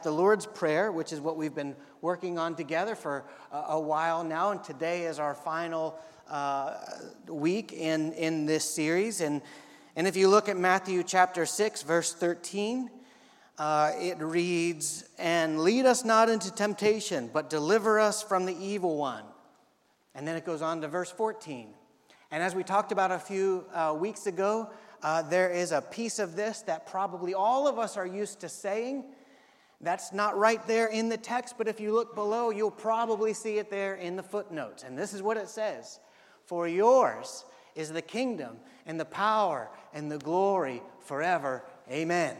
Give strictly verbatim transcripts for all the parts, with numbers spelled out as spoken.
The Lord's Prayer, which is what we've been working on together for a, a while now, and today is our final uh, week in, in this series. And, and if you look at Matthew chapter six, verse thirteen, uh, it reads, "And lead us not into temptation, but deliver us from the evil one." And then it goes on to verse fourteen. And as we talked about a few uh, weeks ago, uh, there is a piece of this that probably all of us are used to saying. That's not right there in the text, but if you look below, you'll probably see it there in the footnotes. And this is what it says: "For yours is the kingdom and the power and the glory forever. Amen."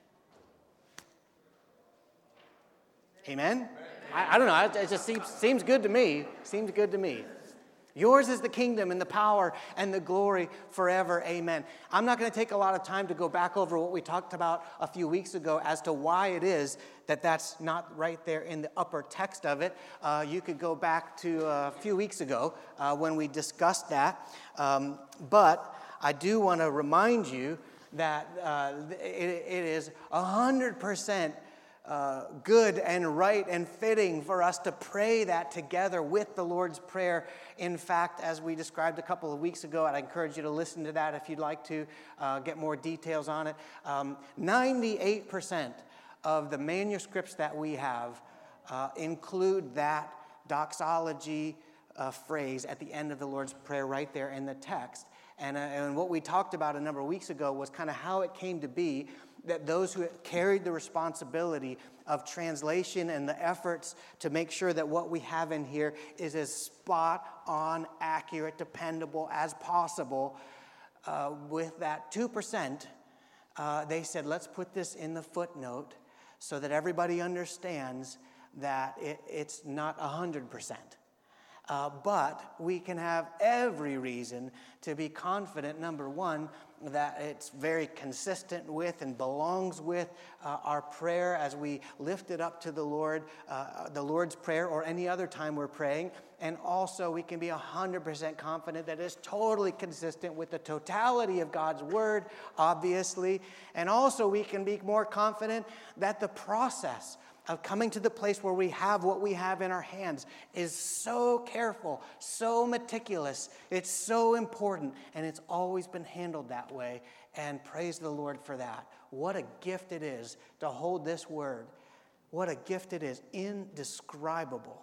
Amen? I, I don't know. It just seems, seems good to me. Seems good to me. Yours is the kingdom and the power and the glory forever. Amen. I'm not going to take a lot of time to go back over what we talked about a few weeks ago as to why it is that that's not right there in the upper text of it. Uh, you could go back to a few weeks ago uh, when we discussed that. Um, but I do want to remind you that uh, it, it is one hundred percent Uh, good and right and fitting for us to pray that together with the Lord's Prayer. In fact, as we described a couple of weeks ago, I'd encourage you to listen to that if you'd like to uh, get more details on it. Um, ninety-eight percent of the manuscripts that we have uh, include that doxology uh, phrase at the end of the Lord's Prayer right there in the text. And, uh, and what we talked about a number of weeks ago was kind of how it came to be that those who carried the responsibility of translation and the efforts to make sure that what we have in here is as spot on, accurate, dependable as possible, uh, with that two percent, uh, they said, let's put this in the footnote so that everybody understands that it, it's not one hundred percent. Uh, but we can have every reason to be confident, number one, that it's very consistent with and belongs with uh, our prayer as we lift it up to the Lord, uh, the Lord's Prayer, or any other time we're praying. And also we can be one hundred percent confident that it's totally consistent with the totality of God's Word, obviously. And also we can be more confident that the process of coming to the place where we have what we have in our hands is so careful, so meticulous, it's so important, and it's always been handled that way, and praise the Lord for that. What a gift it is to hold this word. What a gift it is, indescribable,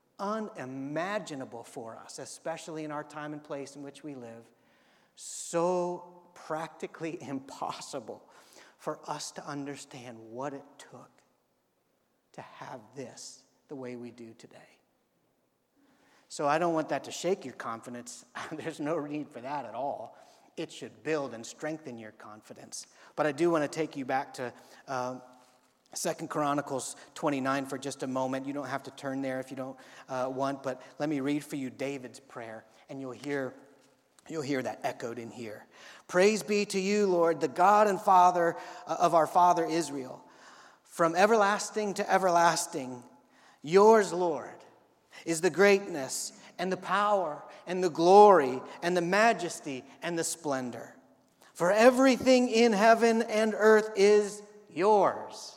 unimaginable for us, especially in our time and place in which we live. So practically impossible for us to understand what it took to have this the way we do today. So I don't want that to shake your confidence. There's no need for that at all. It should build and strengthen your confidence. But I do want to take you back to uh, Second Chronicles twenty-nine for just a moment. You don't have to turn there if you don't uh, want, but let me read for you David's prayer, and you'll hear You'll hear that echoed in here. "Praise be to you, Lord, the God and Father of our father Israel. From everlasting to everlasting, yours, Lord, is the greatness and the power and the glory and the majesty and the splendor. For everything in heaven and earth is yours.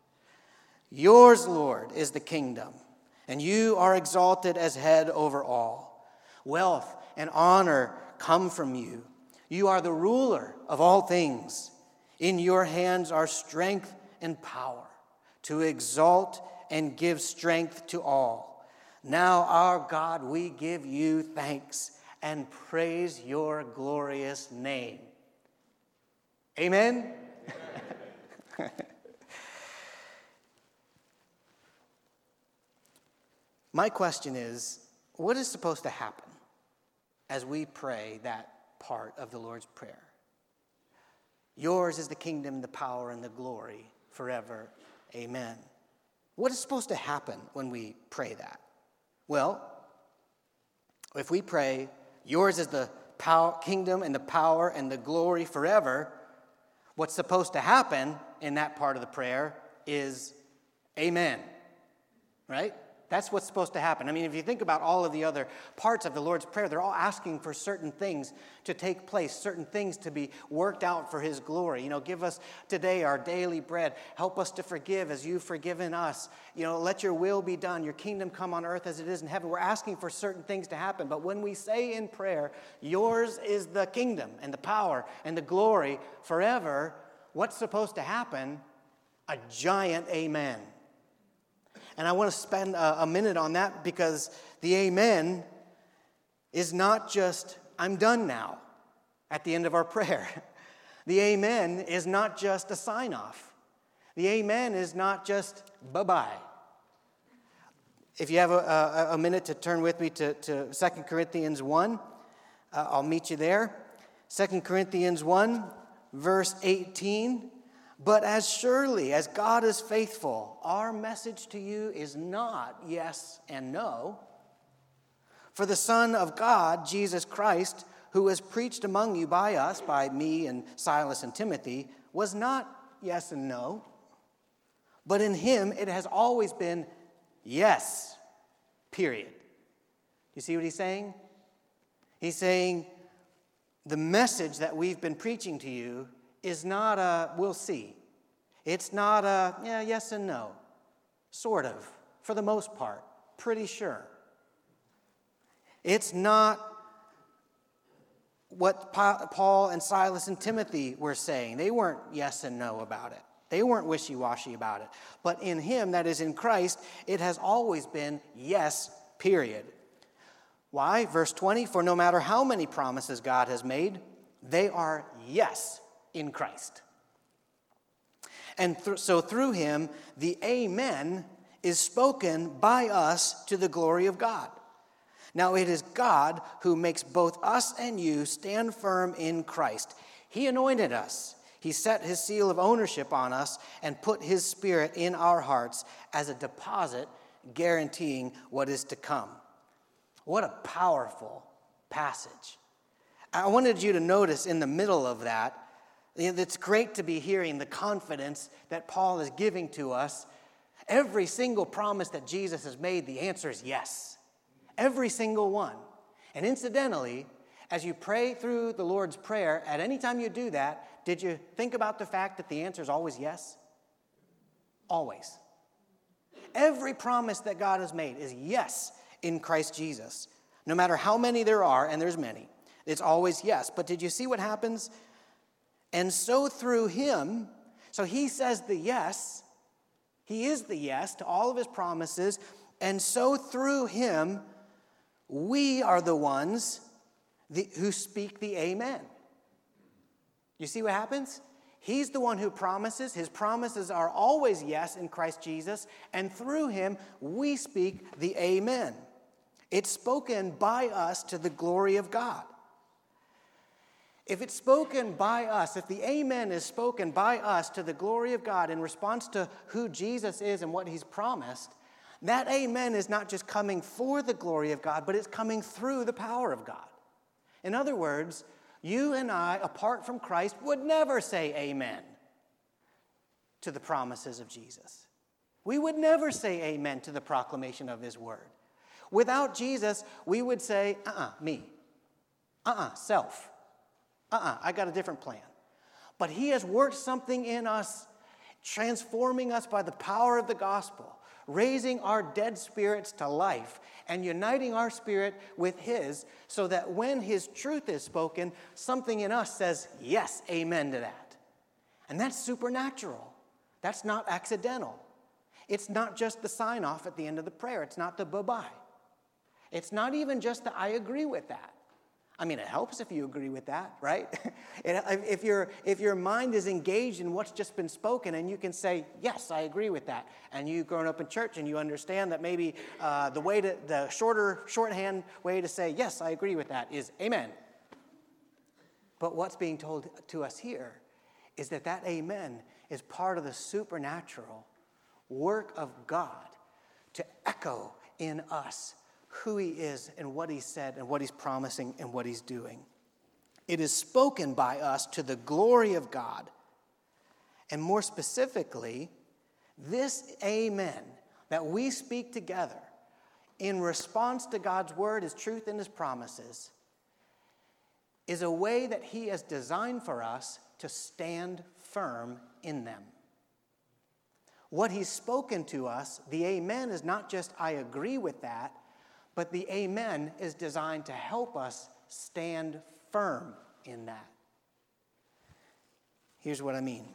Yours, Lord, is the kingdom, and you are exalted as head over all. Wealth and honor come from you. You are the ruler of all things. In your hands are strength and power to exalt and give strength to all. Now, our God, we give you thanks and praise your glorious name." Amen? My question is, what is supposed to happen as we pray that part of the Lord's Prayer? Yours is the kingdom, the power, and the glory forever. Amen. What is supposed to happen when we pray that? Well, if we pray, yours is the power, kingdom and the power and the glory forever, what's supposed to happen in that part of the prayer is amen. Right? That's what's supposed to happen. I mean, if you think about all of the other parts of the Lord's Prayer, they're all asking for certain things to take place, certain things to be worked out for his glory. You know, give us today our daily bread. Help us to forgive as you've forgiven us. You know, let your will be done. Your kingdom come on earth as it is in heaven. We're asking for certain things to happen. But when we say in prayer, yours is the kingdom and the power and the glory forever, what's supposed to happen? A giant amen. And I want to spend a, a minute on that because the amen is not just, I'm done now, at the end of our prayer. The amen is not just a sign-off. The amen is not just bye-bye. If you have a, a, a minute to turn with me to, to Second Corinthians one, uh, I'll meet you there. Second Corinthians one, verse eighteen. But as surely as God is faithful, our message to you is not yes and no. For the Son of God, Jesus Christ, who was preached among you by us, by me and Silas and Timothy, was not yes and no. But in him it has always been yes, period. You see what he's saying? He's saying the message that we've been preaching to you is not a we'll see. It's not a yeah, yes and no. Sort of, for the most part, pretty sure. It's not what Paul and Silas and Timothy were saying. They weren't yes and no about it. They weren't wishy-washy about it. But in him, that is in Christ, it has always been yes, period. Why? Verse twenty, for no matter how many promises God has made, they are yes in Christ. And th- so through him, the amen is spoken by us to the glory of God. Now it is God who makes both us and you stand firm in Christ. He anointed us. He set his seal of ownership on us and put his Spirit in our hearts as a deposit guaranteeing what is to come. What a powerful passage. I wanted you to notice in the middle of that, it's great to be hearing the confidence that Paul is giving to us. Every single promise that Jesus has made, the answer is yes. Every single one. And incidentally, as you pray through the Lord's Prayer, at any time you do that, did you think about the fact that the answer is always yes? Always. Every promise that God has made is yes in Christ Jesus. No matter how many there are, and there's many, it's always yes. But did you see what happens? And so through him, so he says the yes, he is the yes to all of his promises, and so through him, we are the ones the, who speak the amen. You see what happens? He's the one who promises. His promises are always yes in Christ Jesus, and through him, we speak the amen. It's spoken by us to the glory of God. If it's spoken by us, if the amen is spoken by us to the glory of God in response to who Jesus is and what he's promised, that amen is not just coming for the glory of God, but it's coming through the power of God. In other words, you and I, apart from Christ, would never say amen to the promises of Jesus. We would never say amen to the proclamation of his word. Without Jesus, we would say, uh-uh, me. Uh-uh, self. Uh-uh, I got a different plan. But he has worked something in us, transforming us by the power of the gospel, raising our dead spirits to life, and uniting our spirit with his, so that when his truth is spoken, something in us says, yes, amen to that. And that's supernatural. That's not accidental. It's not just the sign-off at the end of the prayer. It's not the bye-bye. It's not even just the I agree with that. I mean, it helps if you agree with that, right? if, your, if your mind is engaged in what's just been spoken and you can say, yes, I agree with that, and you've grown up in church and you understand that maybe uh, the way to, the shorter, shorthand way to say, yes, I agree with that is amen. But what's being told to us here is that that amen is part of the supernatural work of God to echo in us who he is and what he said and what he's promising and what he's doing. It is spoken by us to the glory of God. And more specifically, this amen that we speak together in response to God's word, his truth, and his promises is a way that he has designed for us to stand firm in them. What he's spoken to us, the amen is not just I agree with that, but the amen is designed to help us stand firm in that. Here's what I mean.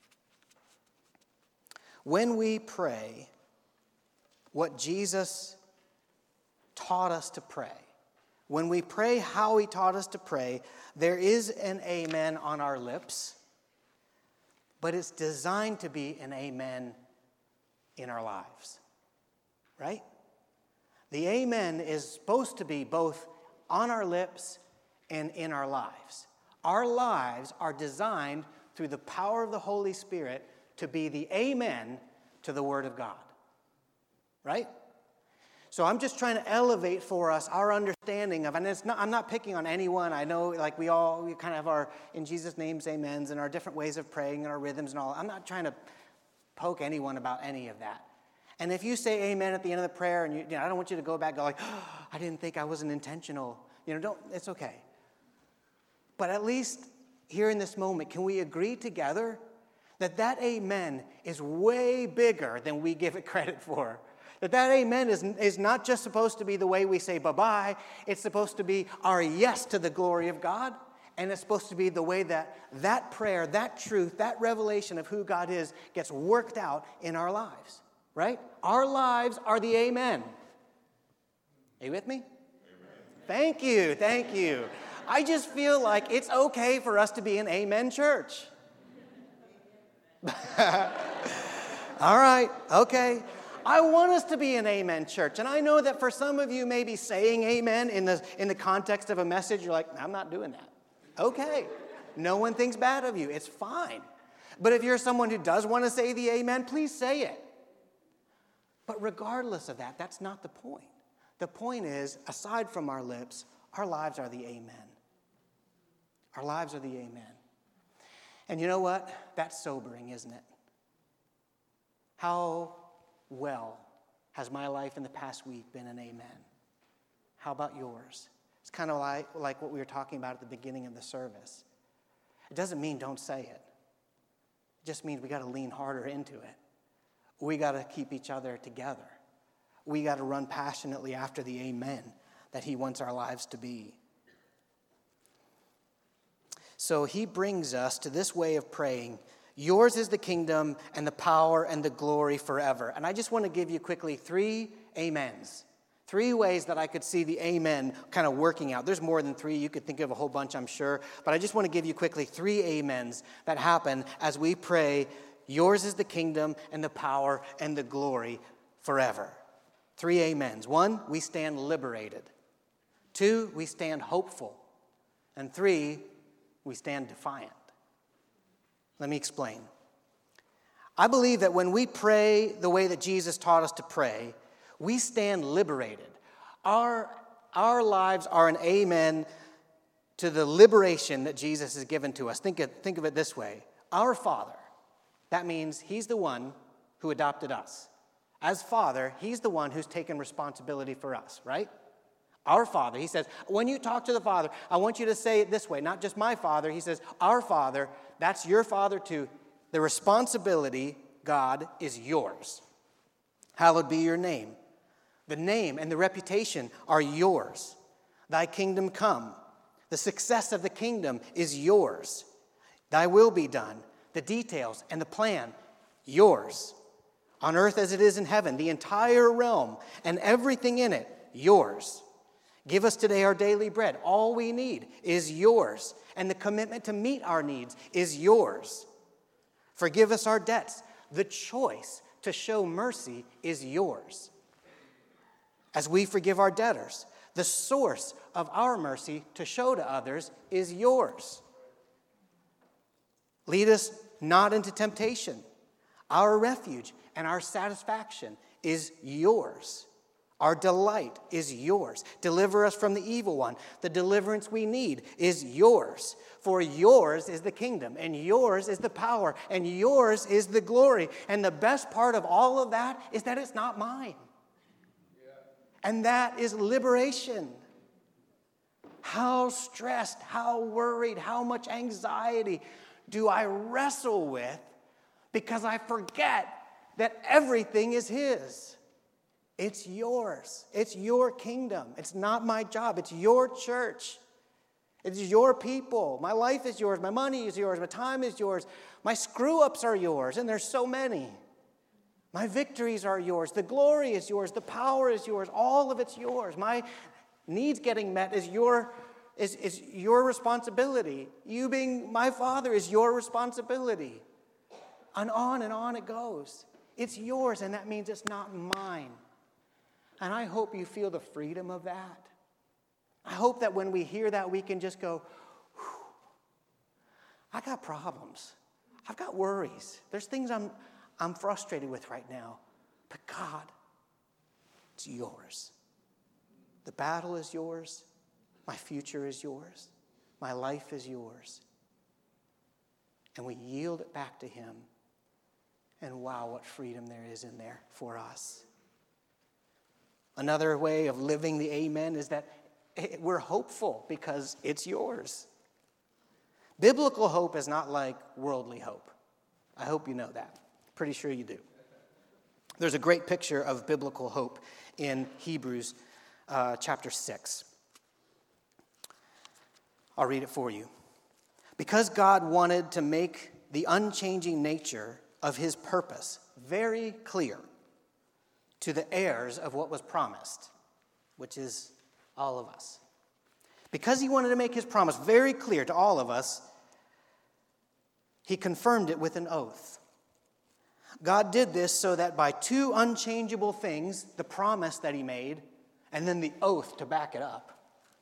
When we pray what Jesus taught us to pray, when we pray how he taught us to pray, there is an amen on our lips, but it's designed to be an amen in our lives, right? The amen is supposed to be both on our lips and in our lives. Our lives are designed through the power of the Holy Spirit to be the amen to the Word of God, right? So I'm just trying to elevate for us our understanding of, and it's not, I'm not picking on anyone. I know, like we all, we kind of have our, in Jesus' name's amens and our different ways of praying and our rhythms and all. I'm not trying to poke anyone about any of that. And if you say amen at the end of the prayer, and you, you know, I don't want you to go back and go like, oh, I didn't think I wasn't intentional. You know, don't, it's okay. But at least here in this moment, can we agree together that that amen is way bigger than we give it credit for? That that amen is, is not just supposed to be the way we say bye-bye. It's supposed to be our yes to the glory of God. And it's supposed to be the way that that prayer, that truth, that revelation of who God is gets worked out in our lives. Right? Our lives are the amen. Are you with me? Amen. Thank you. Thank you. I just feel like it's okay for us to be an amen church. All right. Okay. I want us to be an amen church. And I know that for some of you, maybe saying amen in the, in the context of a message, you're like, I'm not doing that. Okay. No one thinks bad of you. It's fine. But if you're someone who does want to say the amen, please say it. But regardless of that, that's not the point. The point is, aside from our lips, our lives are the amen. Our lives are the amen. And you know what? That's sobering, isn't it? How well has my life in the past week been an amen? How about yours? It's kind of like, like what we were talking about at the beginning of the service. It doesn't mean don't say it. It just means we got to lean harder into it. We got to keep each other together. We got to run passionately after the amen that he wants our lives to be. So he brings us to this way of praying. Yours is the kingdom and the power and the glory forever. And I just want to give you quickly three amens. Three ways that I could see the amen kind of working out. There's more than three. You could think of a whole bunch, I'm sure. But I just want to give you quickly three amens that happen as we pray, yours is the kingdom and the power and the glory forever. Three amens. One, we stand liberated. Two, we stand hopeful. And three, we stand defiant. Let me explain. I believe that when we pray the way that Jesus taught us to pray, we stand liberated. Our, our lives are an amen to the liberation that Jesus has given to us. Think of, think of it this way. Our Father, that means he's the one who adopted us. As Father, he's the one who's taken responsibility for us, right? Our Father, he says, when you talk to the Father, I want you to say it this way, not just my Father. He says, our Father, that's your Father too. The responsibility, God, is yours. Hallowed be your name. The name and the reputation are yours. Thy kingdom come. The success of the kingdom is yours. Thy will be done. The details and the plan, yours. On earth as it is in heaven, the entire realm and everything in it, yours. Give us today our daily bread. All we need is yours. And the commitment to meet our needs is yours. Forgive us our debts. The choice to show mercy is yours. As we forgive our debtors, the source of our mercy to show to others is yours. Lead us not into temptation. Our refuge and our satisfaction is yours. Our delight is yours. Deliver us from the evil one. The deliverance we need is yours. For yours is the kingdom, and yours is the power, and yours is the glory. And the best part of all of that is that it's not mine. And that is liberation. How stressed, how worried, how much anxiety do I wrestle with because I forget that everything is His. It's yours. It's your kingdom. It's not my job. It's your church. It's your people. My life is yours. My money is yours. My time is yours. My screw-ups are yours, and there's so many. My victories are yours. The glory is yours. The power is yours. All of it's yours. My needs getting met is your, is, is your responsibility. You being my father is your responsibility. And on and on it goes. It's yours, and that means it's not mine. And I hope you feel the freedom of that. I hope that when we hear that, we can just go, whew, I got problems. I've got worries. There's things I'm, I'm frustrated with right now. But God, it's yours. The battle is yours. My future is yours. My life is yours. And we yield it back to Him. And wow, what freedom there is in there for us. Another way of living the amen is that we're hopeful because it's yours. Biblical hope is not like worldly hope. I hope you know that. Pretty sure you do. There's a great picture of biblical hope in Hebrews uh, chapter six. I'll read it for you. Because God wanted to make the unchanging nature of His purpose very clear to the heirs of what was promised, which is all of us. Because He wanted to make His promise very clear to all of us, He confirmed it with an oath. God did this so that by two unchangeable things, the promise that He made, and then the oath to back it up,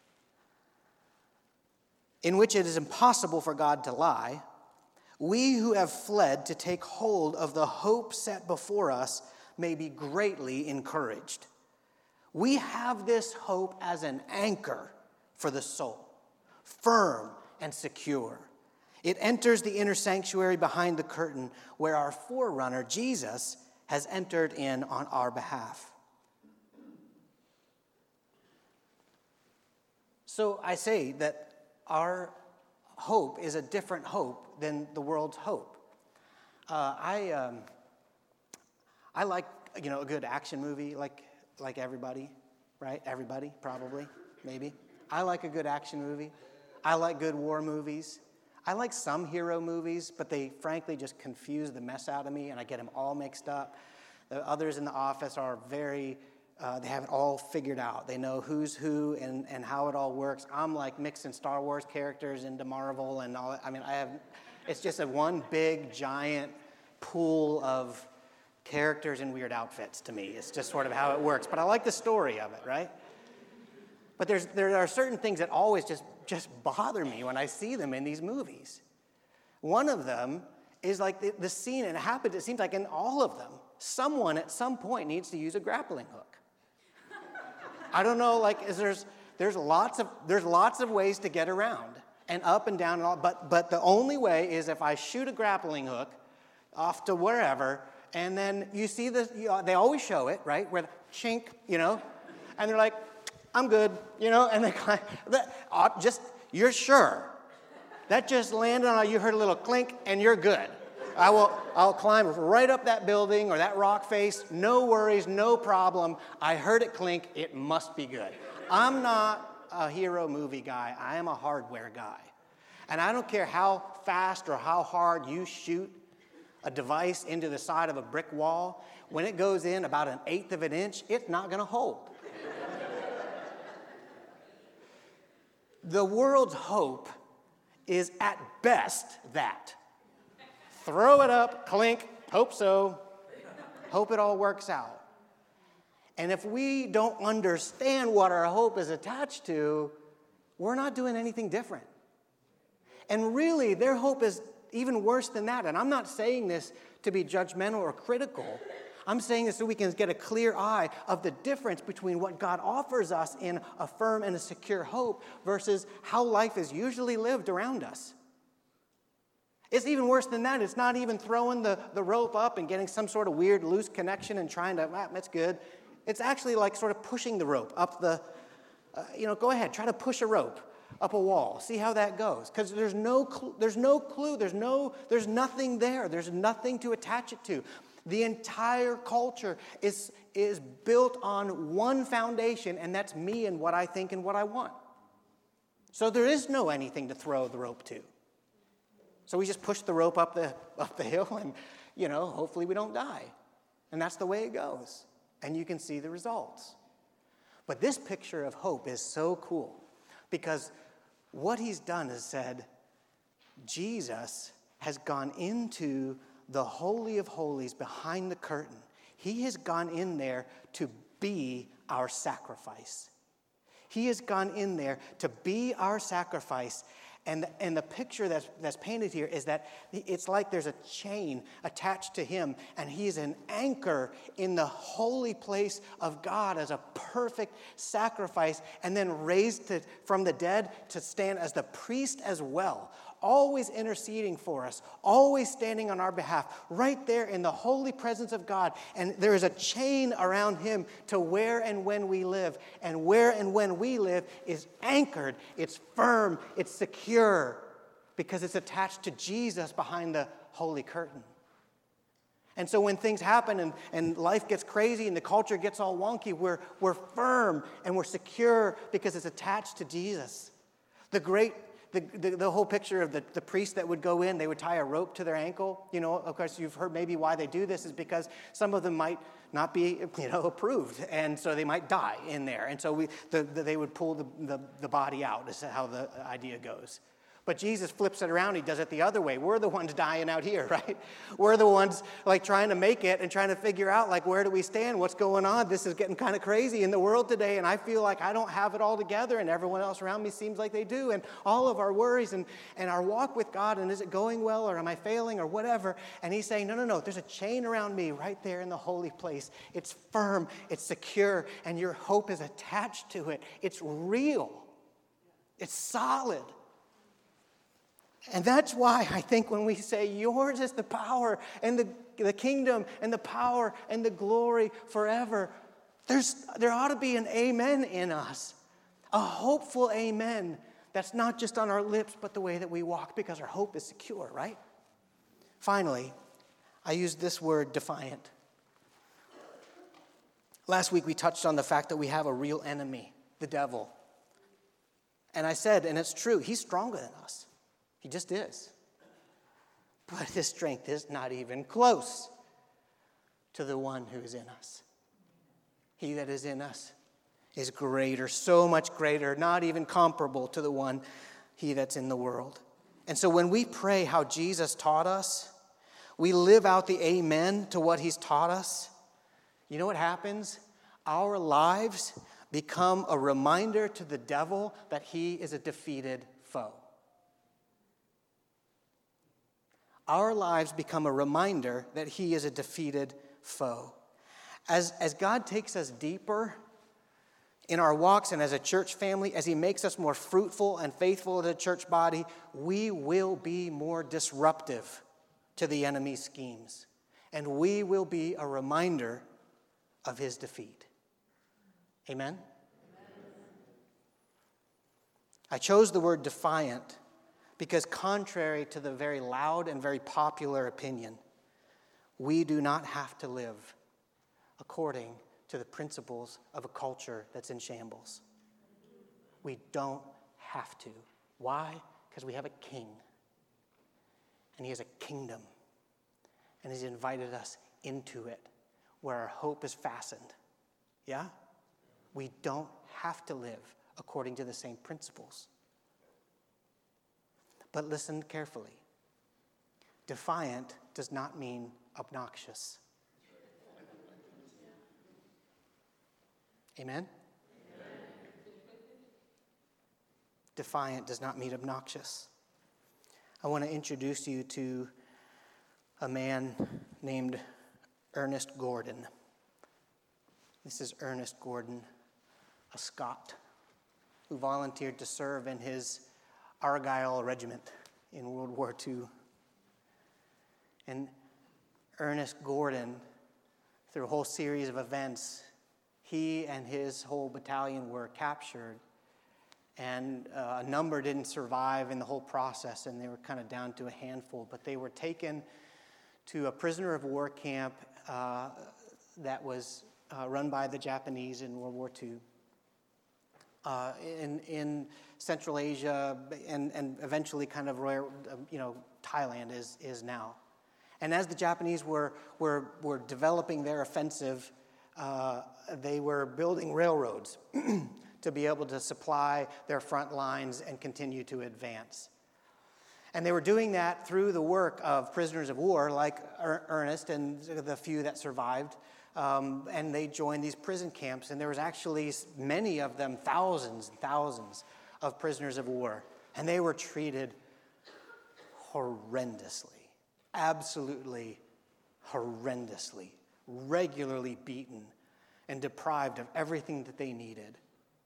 in which it is impossible for God to lie, we who have fled to take hold of the hope set before us may be greatly encouraged. We have this hope as an anchor for the soul, firm and secure. It enters the inner sanctuary behind the curtain where our forerunner, Jesus, has entered in on our behalf. So I say that our hope is a different hope than the world's hope. Uh, I um, I like, you know, a good action movie, like like everybody, right? Everybody, probably, maybe. I like a good action movie. I like good war movies. I like some hero movies, but they frankly just confuse the mess out of me, and I get them all mixed up. The others in the office are very, uh, they have it all figured out. They know who's who and, and how it all works. I'm like mixing Star Wars characters into Marvel and all. I mean, I have, it's just a one big, giant pool of characters in weird outfits to me. It's just sort of how it works. But I like the story of it, right? But there's there are certain things that always just, just bother me when I see them in these movies. One of them is like the, the scene, and it happens, it seems like in all of them, someone at some point needs to use a grappling hook. I don't know, like, is there's there's lots of there's lots of ways to get around and up and down and all, but but the only way is if I shoot a grappling hook off to wherever, and then you see the you know, they always show it, right, where the chink, you know, and they're like, I'm good, you know, and they kind of, just, you're sure. That just landed on, you heard a little clink, and you're good. I will, I'll climb right up that building or that rock face, no worries, no problem. I heard it clink, it must be good. I'm not a hero movie guy, I am a hardware guy. And I don't care how fast or how hard you shoot a device into the side of a brick wall, when it goes in about an eighth of an inch, it's not gonna hold. The world's hope is at best that. Throw it up, clink, hope so, hope it all works out. And if we don't understand what our hope is attached to, we're not doing anything different. And really, their hope is even worse than that. And I'm not saying this to be judgmental or critical. I'm saying this so we can get a clear eye of the difference between what God offers us in a firm and a secure hope versus how life is usually lived around us. It's even worse than that. It's not even throwing the, the rope up and getting some sort of weird loose connection and trying to, ah, that's good. It's actually like sort of pushing the rope up the, uh, you know, go ahead, try to push a rope up a wall. See how that goes. Because there's no cl- there's no clue, there's no, there's nothing there. There's nothing to attach it to. The entire culture is, is built on one foundation, and that's me and what I think and what I want. So there is no anything to throw the rope to. So we just push the rope up the up the hill and, you know, hopefully we don't die. And that's the way it goes. And you can see the results. But this picture of hope is so cool because what he's done is said, Jesus has gone into the Holy of Holies behind the curtain. He has gone in there to be our sacrifice. He has gone in there to be our sacrifice. And, and the picture that's, that's painted here is that it's like there's a chain attached to him, and he is an anchor in the holy place of God as a perfect sacrifice, and then raised to, from the dead to stand as the priest as well, always interceding for us, always standing on our behalf, right there in the holy presence of God. And there is a chain around him to where and when we live. And where and when we live is anchored, it's firm, it's secure, because it's attached to Jesus behind the holy curtain. And so when things happen and, and life gets crazy and the culture gets all wonky, we're, we're firm and we're secure because it's attached to Jesus. The great The, the, the whole picture of the, the priest that would go in, they would tie a rope to their ankle. You know, of course, you've heard maybe why they do this is because some of them might not be, you know, approved. And so they might die in there. And so we, the, the, they would pull the, the, the body out is how the idea goes. But Jesus flips it around. He does it the other way. We're the ones dying out here, right? We're the ones like trying to make it and trying to figure out like where do we stand? What's going on? This is getting kind of crazy in the world today. And I feel like I don't have it all together and everyone else around me seems like they do. And all of our worries and, and our walk with God, and is it going well or am I failing or whatever? And he's saying, no, no, no. There's a chain around me right there in the holy place. It's firm. It's secure. And your hope is attached to it. It's real. It's solid. And that's why I think when we say yours is the power and the, the kingdom and the power and the glory forever, there's, there ought to be an amen in us, a hopeful amen that's not just on our lips but the way that we walk because our hope is secure, right? Finally, I used this word, defiant. Last week we touched on the fact that we have a real enemy, the devil. And I said, and it's true, he's stronger than us. He just is. But his strength is not even close to the one who is in us. He that is in us is greater, so much greater, not even comparable to the one, he that's in the world. And so when we pray how Jesus taught us, we live out the amen to what he's taught us. You know what happens? Our lives become a reminder to the devil that he is a defeated foe. Our lives become a reminder that he is a defeated foe. As, as God takes us deeper in our walks and as a church family, as he makes us more fruitful and faithful as a church body, we will be more disruptive to the enemy's schemes. And we will be a reminder of his defeat. Amen? Amen. I chose the word defiant because contrary to the very loud and very popular opinion, we do not have to live according to the principles of a culture that's in shambles. We don't have to. Why? Because we have a king. And he has a kingdom. And he's invited us into it where our hope is fastened. Yeah? We don't have to live according to the same principles. But listen carefully. Defiant does not mean obnoxious. Amen? Amen? Defiant does not mean obnoxious. I want to introduce you to a man named Ernest Gordon. This is Ernest Gordon, a Scot who volunteered to serve in his Argyle Regiment in World War Two. And Ernest Gordon, through a whole series of events, he and his whole battalion were captured, and uh, a number didn't survive in the whole process, and they were kind of down to a handful. But they were taken to a prisoner of war camp uh, that was uh, run by the Japanese in World War Two. Uh, in in Central Asia and, and eventually kind of royal, you know, Thailand is is now. And as the Japanese were were were developing their offensive, uh, they were building railroads to be able to supply their front lines and continue to advance. And they were doing that through the work of prisoners of war like er- Ernest and the few that survived. Um, and they joined these prison camps, and there was actually many of them, thousands and thousands of prisoners of war. And they were treated horrendously, absolutely horrendously, regularly beaten and deprived of everything that they needed.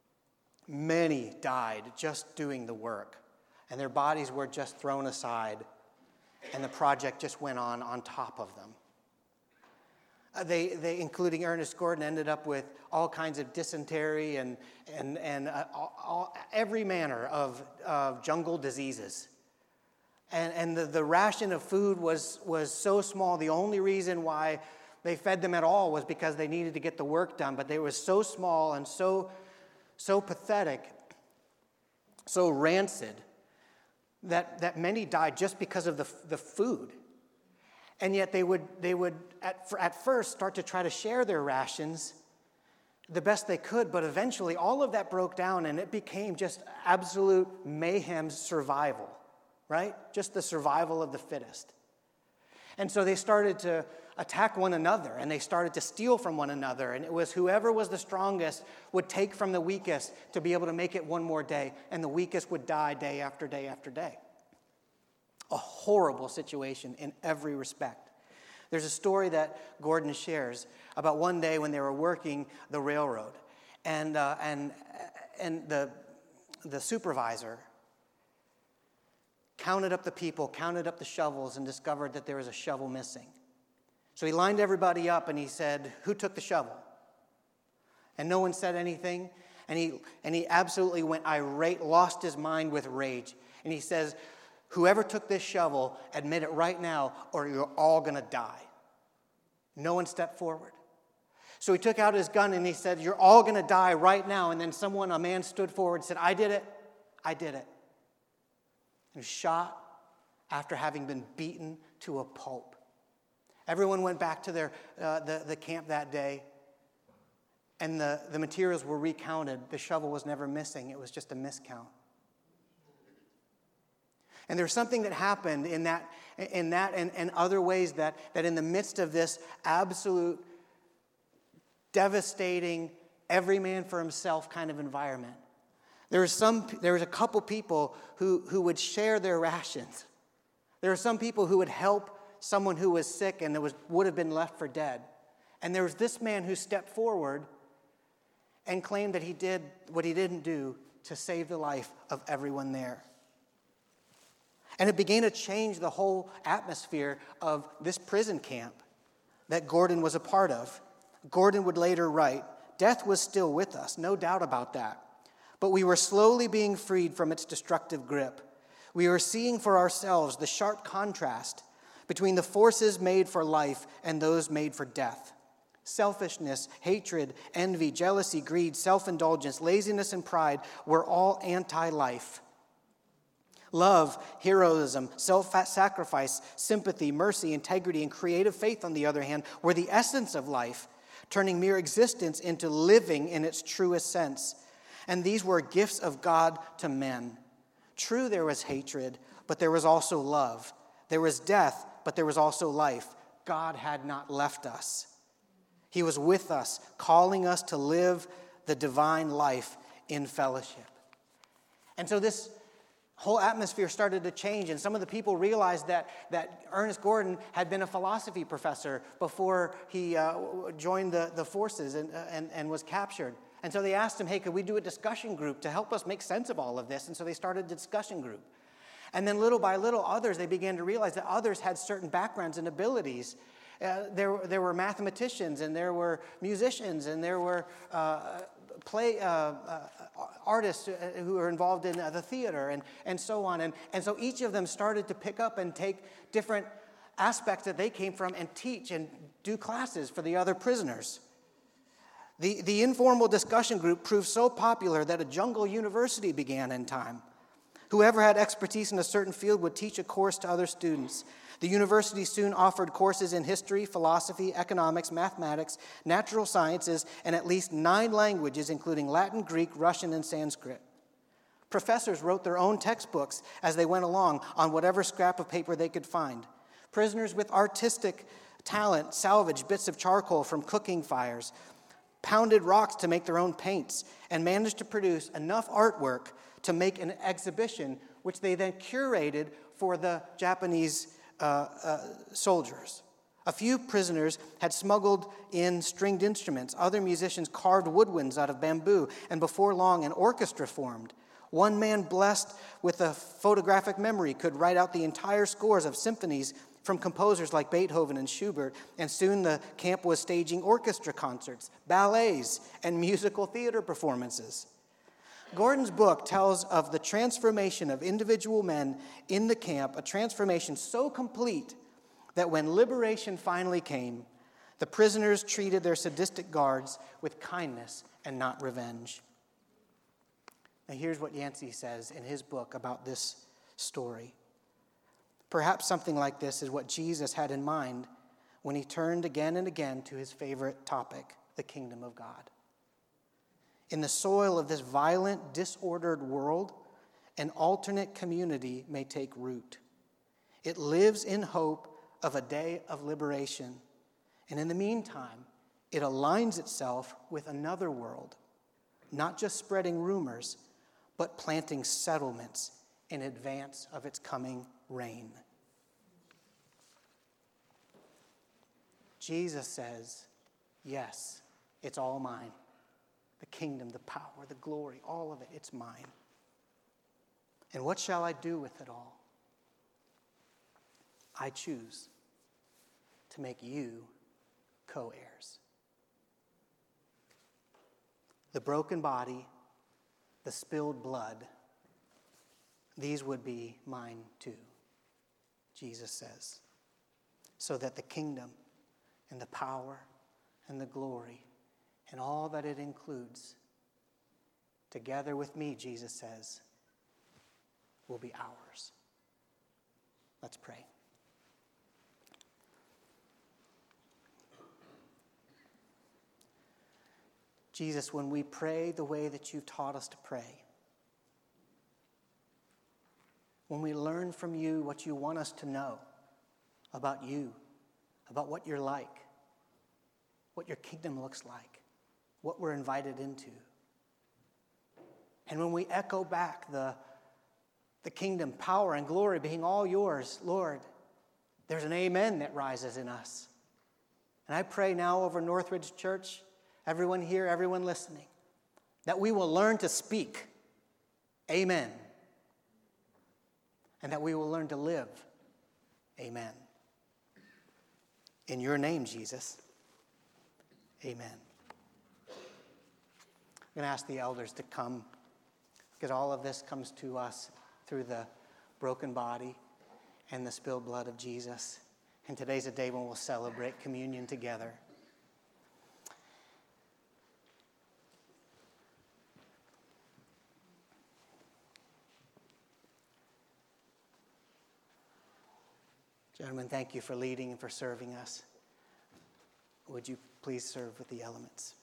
Many died just doing the work, and their bodies were just thrown aside, and the project just went on on top of them. Uh, they, they, including Ernest Gordon, ended up with all kinds of dysentery and and and uh, all, all, every manner of, of jungle diseases. And and the, the ration of food was was so small. The only reason why they fed them at all was because they needed to get the work done. But they were so small and so so pathetic, so rancid, that that many died just because of the the food. And yet they would, they would at, at first start to try to share their rations the best they could, but eventually all of that broke down and it became just absolute mayhem survival, right? Just the survival of the fittest. And so they started to attack one another, and they started to steal from one another, and it was whoever was the strongest would take from the weakest to be able to make it one more day, and the weakest would die day after day after day. A horrible situation in every respect. There's a story that Gordon shares about one day when they were working the railroad, and uh, and and the the supervisor counted up the people, counted up the shovels, and discovered that there was a shovel missing. So he lined everybody up and he said, "Who took the shovel?" And no one said anything, and he and he absolutely went irate, lost his mind with rage, and he says, "Whoever took this shovel, admit it right now, or you're all going to die." No one stepped forward. So he took out his gun and he said, "You're all going to die right now." And then someone, a man stood forward and said, "I did it. I did it." He was shot after having been beaten to a pulp. Everyone went back to their uh, the, the camp that day, and the, the materials were recounted. The shovel was never missing. It was just a miscount. And there's something that happened in that, in that and, and other ways that, that in the midst of this absolute, devastating, every man for himself kind of environment, there was some, there was a couple people who, who would share their rations. There were some people who would help someone who was sick and that was, would have been left for dead. And there was this man who stepped forward and claimed that he did what he didn't do to save the life of everyone there. And it began to change the whole atmosphere of this prison camp that Gordon was a part of. Gordon would later write, "Death was still with us, no doubt about that. But we were slowly being freed from its destructive grip. We were seeing for ourselves the sharp contrast between the forces made for life and those made for death. Selfishness, hatred, envy, jealousy, greed, self-indulgence, laziness, and pride were all anti-life. Love, heroism, self-sacrifice, sympathy, mercy, integrity, and creative faith, on the other hand, were the essence of life, turning mere existence into living in its truest sense. And these were gifts of God to men. True, there was hatred, but there was also love. There was death, but there was also life. God had not left us. He was with us, calling us to live the divine life in fellowship." And so this whole atmosphere started to change, and some of the people realized that, that Ernest Gordon had been a philosophy professor before he uh, joined the, the forces and, uh, and, and was captured. And so they asked him, "Hey, could we do a discussion group to help us make sense of all of this?" And so they started a discussion group. And then little by little, others, they began to realize that others had certain backgrounds and abilities Uh, there, there were mathematicians, and there were musicians, and there were uh, play uh, uh, artists who were involved in uh, the theater, and, and so on. And, and so each of them started to pick up and take different aspects that they came from and teach and do classes for the other prisoners. The, the informal discussion group proved so popular that a jungle university began in time. Whoever had expertise in a certain field would teach a course to other students. The university soon offered courses in history, philosophy, economics, mathematics, natural sciences, and at least nine languages, including Latin, Greek, Russian, and Sanskrit. Professors wrote their own textbooks as they went along on whatever scrap of paper they could find. Prisoners with artistic talent salvaged bits of charcoal from cooking fires, pounded rocks to make their own paints, and managed to produce enough artwork to make an exhibition, which they then curated for the Japanese uh, uh, soldiers. A few prisoners had smuggled in stringed instruments. Other musicians carved woodwinds out of bamboo, and before long an orchestra formed. One man blessed with a photographic memory could write out the entire scores of symphonies from composers like Beethoven and Schubert, and soon the camp was staging orchestra concerts, ballets, and musical theater performances. Gordon's book tells of the transformation of individual men in the camp, a transformation so complete that when liberation finally came, the prisoners treated their sadistic guards with kindness and not revenge. Now here's what Yancey says in his book about this story. Perhaps something like this is what Jesus had in mind when he turned again and again to his favorite topic, the kingdom of God. In the soil of this violent, disordered world, an alternate community may take root. It lives in hope of a day of liberation. And in the meantime, it aligns itself with another world, not just spreading rumors, but planting settlements in advance of its coming reign. Jesus says, yes, it's all mine. The kingdom, the power, the glory, all of it, it's mine. And what shall I do with it all? I choose to make you co-heirs. The broken body, the spilled blood, these would be mine too, Jesus says, so that the kingdom and the power and the glory and all that it includes, together with me, Jesus says, will be ours. Let's pray. Jesus, when we pray the way that you've taught us to pray, when we learn from you what you want us to know about you, about what you're like, what your kingdom looks like, what we're invited into. And when we echo back the, the kingdom, power, and glory being all yours, Lord, there's an amen that rises in us. And I pray now over Northridge Church, everyone here, everyone listening, that we will learn to speak amen, and that we will learn to live amen. In your name, Jesus, amen. I'm going to ask the elders to come, because all of this comes to us through the broken body and the spilled blood of Jesus. And today's a day when we'll celebrate communion together. Gentlemen, thank you for leading and for serving us. Would you please serve with the elements?